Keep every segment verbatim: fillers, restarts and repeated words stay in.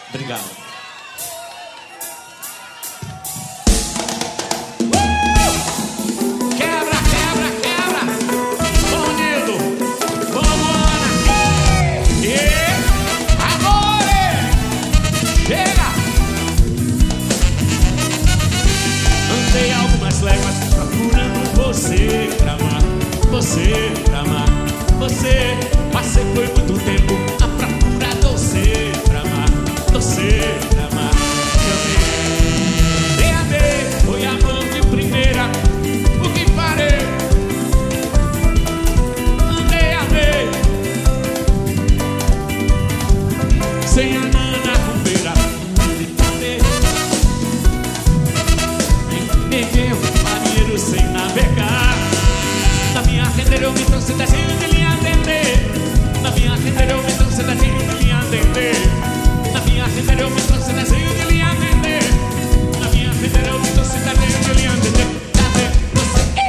Obrigado. Você pra amar, você pra amar, você. Passei por muito tempo a procurar você pra amar, você pra amar. Eu amei, amei, foi amor de primeira. O que farei? Amei, amei, sem a nana rumbeira. Amei, ninguém marinheiro sem navegar. Na minha render eu me trouxe desenho de linha atender. Na minha render eu me trouxe desenho de linha atender. Na minha render eu me trouxe desenho de linha atender. Na minha render eu me trouxe desenho de linha atender. Cadê você?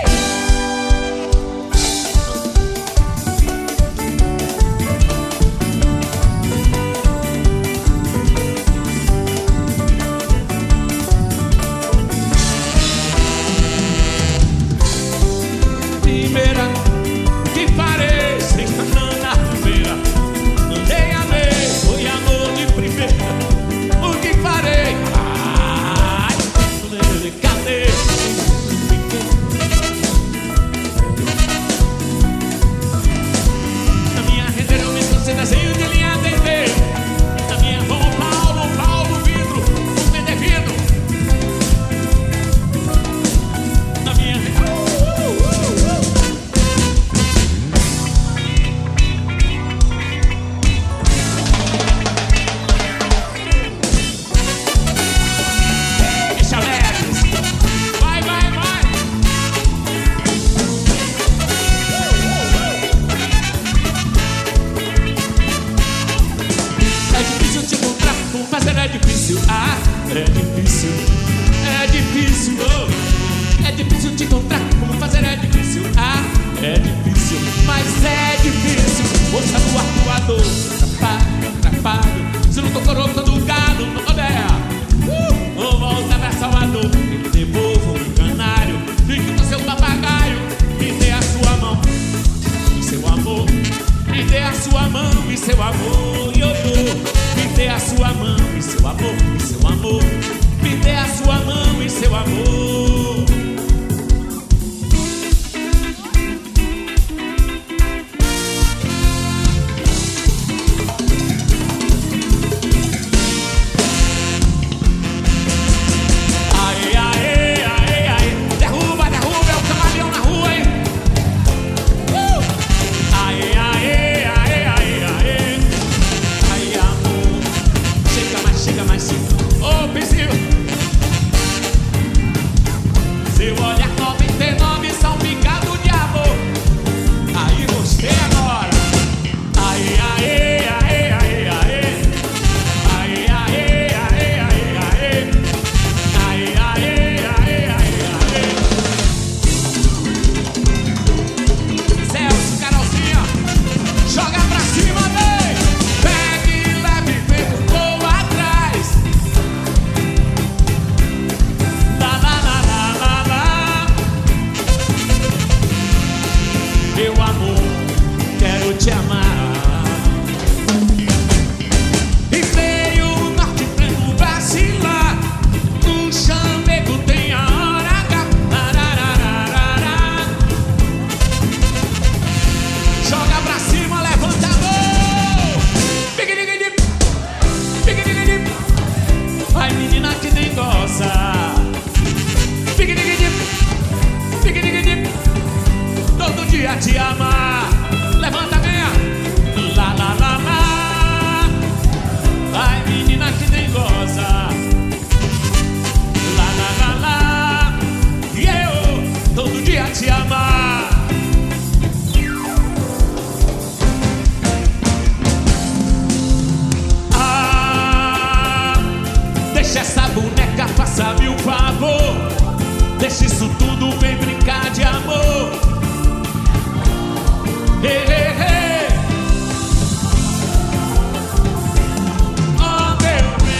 Primeira, que farei sem na primeira? Andei, amei, foi amor de primeira. O que farei? Ai, cadê? Na minha render eu me trouxe desenho de linha atender. Na minha mão Paulo, Paulo vidro, um vender vidro. Na minha render é difícil, ah, é difícil, é difícil, oh. É difícil te encontrar, como fazer é difícil, ah, é difícil, mas é difícil. Moça do arcoador, atrapalho, atrapalho. Se não tocou quando o gado não rodeia, uh, ou volta pra Salvador, eu me devolvo um canário. Fique com seu papagaio, me dê a sua mão e seu amor. Me dê a sua mão e seu amor, eu dou. Me dê a sua mão e seu amor, e seu amor. Me dê a sua mão e seu amor. Aê, aê, aê, aê. Derruba, derruba, é o camaleão na rua, hein? Uh! Aê, aê, aê, aê, aê. Ai, amor, chega mais, chega mais, sim. Ô, oh, Pizinho, seu olhar noventa e nove salpicado de amor. Aí gostei agora. Aê, aê, aê, aê, aê. Aê, aê, aê, aê, aê. Aê, aê, aê, aê, aê. Celso, Carolzinha, joga pra cima, vem. Pegue, leve, vem, vou atrás. Lá, lá, lá, lá, lá, lá. Meu amor, quero te amar. E veio o norte pleno vacilar. Um chamego tem a hora H. Lararararará. Joga pra cima, levanta a mão. Piquenique, piquenique. Vai, menina que nem goza. Piquenique, piquenique. Todo dia te amar. Levanta a meia. Lá, lá, lá, lá. Vai, menina que nem goza. Lá, lá, lá, lá. E eu todo dia te amar. Ah, deixa essa boneca, faça-me um favor. Deixa isso tudo, vem brincar de amor. Hey, hey, hey. Oh, meu bem.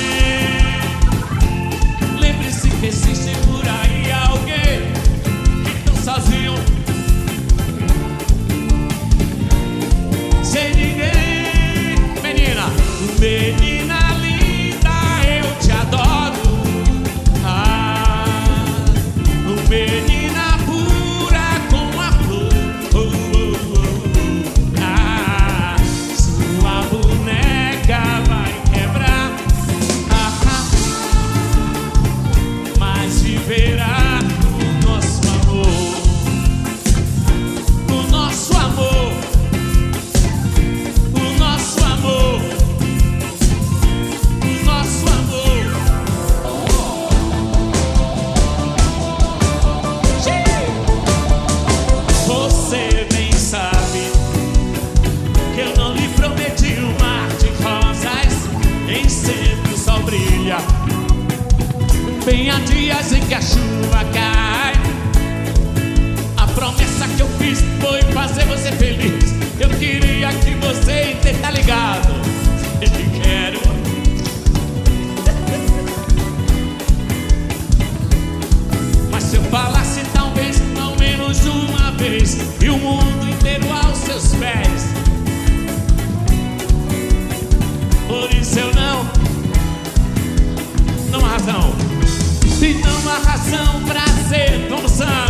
Bem há dias em que a chuva cai. A promessa que eu fiz foi fazer você feliz. Eu queria que você tá ligado. Eu te quero. Mas se eu falasse talvez ao menos uma vez, e o mundo inteiro aos seus pés, por isso eu não Não há razão. E não há razão pra ser como são.